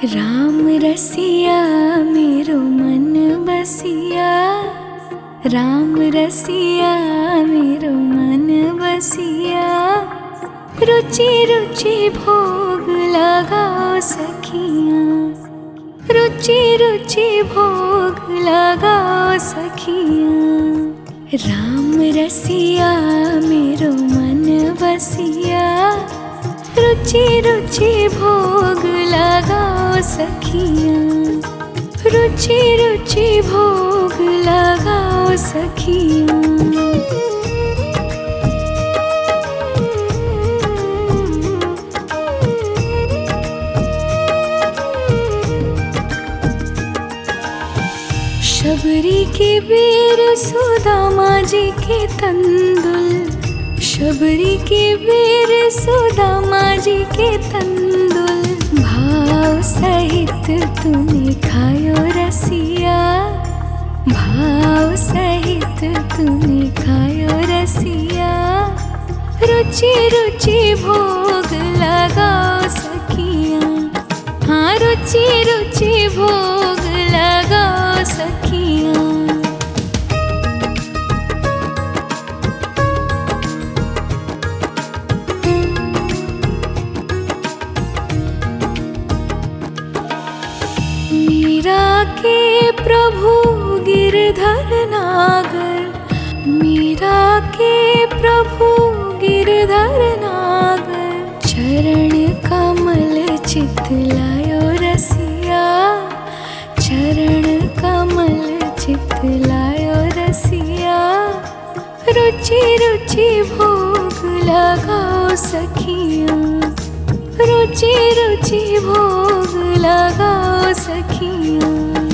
राम रसिया मेरो मन बसिया, राम रसिया मेरो मन बसिया। रुचि रुचि भोग लगाओ सखियाँ, रुचि रुचि भोग लगाओ सखियाँ। राम रसिया मेरो मन बसिया, रुचि रुचि भोग लगाओ सखियाँ, रुचि रुचि भोग लगाओ सखियाँ। शबरी के वीर सुदामा जी के तंदुल, शबरी के वीर सुदामा जी के तंदुल। भाव सहित तुम्हें खायो रसिया, भाव सहित तुम्हें खायो रसिया। रुचि रुचि भोग लगाओ सखियाँ, हाँ रुचि रुचि भोग लगाओ सखियाँ। मीरा के प्रभु गिरधर नागर, मीरा के प्रभु गिरधर नागर। चरण कमल चितलायो रसिया, चरण कमल चितलायो रसिया। रुचि रुचि भोग लगाओ सखियाँ, रुचि रुचि भोग लगाओ सखियाँ।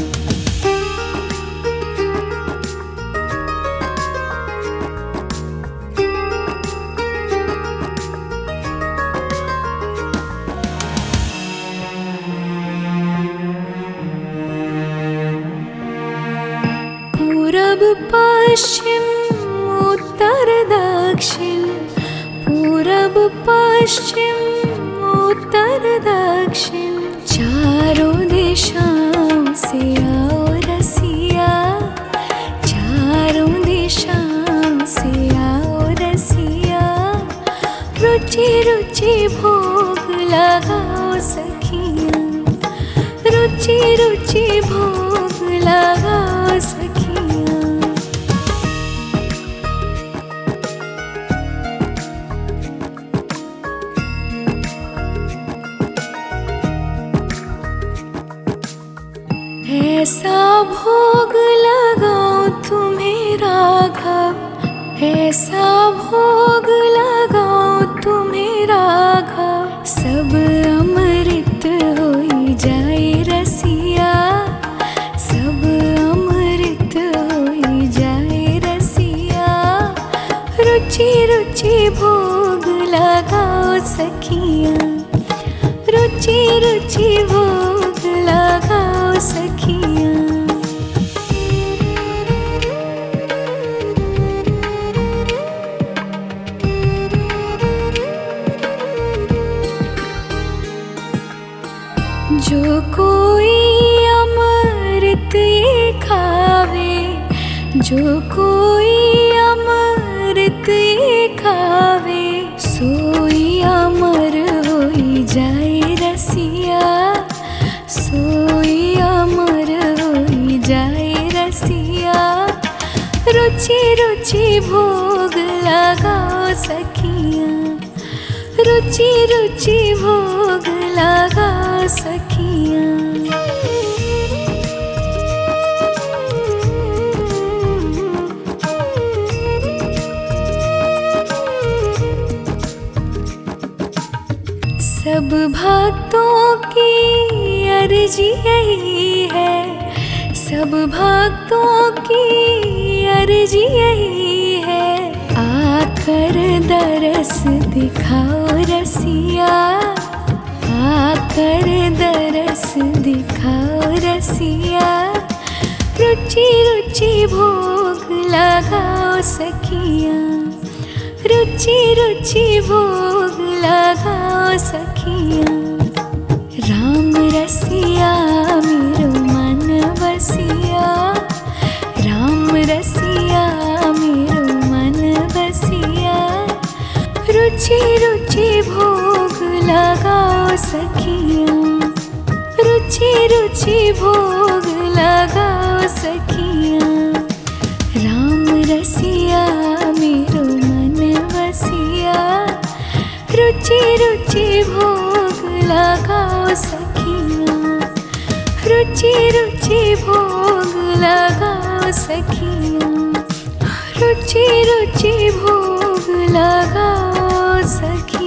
पूरब पश्चिम उत्तर दक्षिण, पूरब पश्चिम उत्तर दक्षिण। चारों दिशाओं से आओ रसिया, चारों दिशाओं से आओ रसिया। रुचि रुचि भोग लगाओ सखियाँ, रुचि रुचि भोग लगाओ सखियाँ। ऐसा भोग लगाओ तुम्हें राघव, ऐसा भोग लगाओ तुम्हें राघव। सब अमृत होई जाए रसिया, सब अमृत होई जाए रसिया। रुचि रुचि भोग लगाओ सखियाँ, रुचि रुचि भोग लगाओ सखियाँ। जो कोई अमृत ये खावे, जो कोई अमृत ये खावे। सोई अमर होई जाए रसिया, सोई अमर होई जाए रसिया। रुचि रुचि भोग लगाओ सखियाँ, रुचि रुचि भोग लगाओ सखियाँ। सब भक्तों की अर्जी यही है, सब भक्तों की अर्जी यही है। आकर दरस दिखाओ रसिया, आकर दरस दिखाओ रसिया। रुचि रुचि भोग लगाओ सखियाँ, रुचि रुचि भोग लगाओ सखियाँ। राम रसिया मेरो मन बसिया, राम रसिया मेरो मन बसिया। रुचि रुचि भोग लगाओ सखिया, रुचि रुचि भोग लगाओ सखिया। राम रसिया मेरो मन बसिया, रुचि रुचि भोग लगाओ सखिया, रुचि रुचि भोग लगाओ सखिया, रुचि रुचि भोग लगाओ सखिया।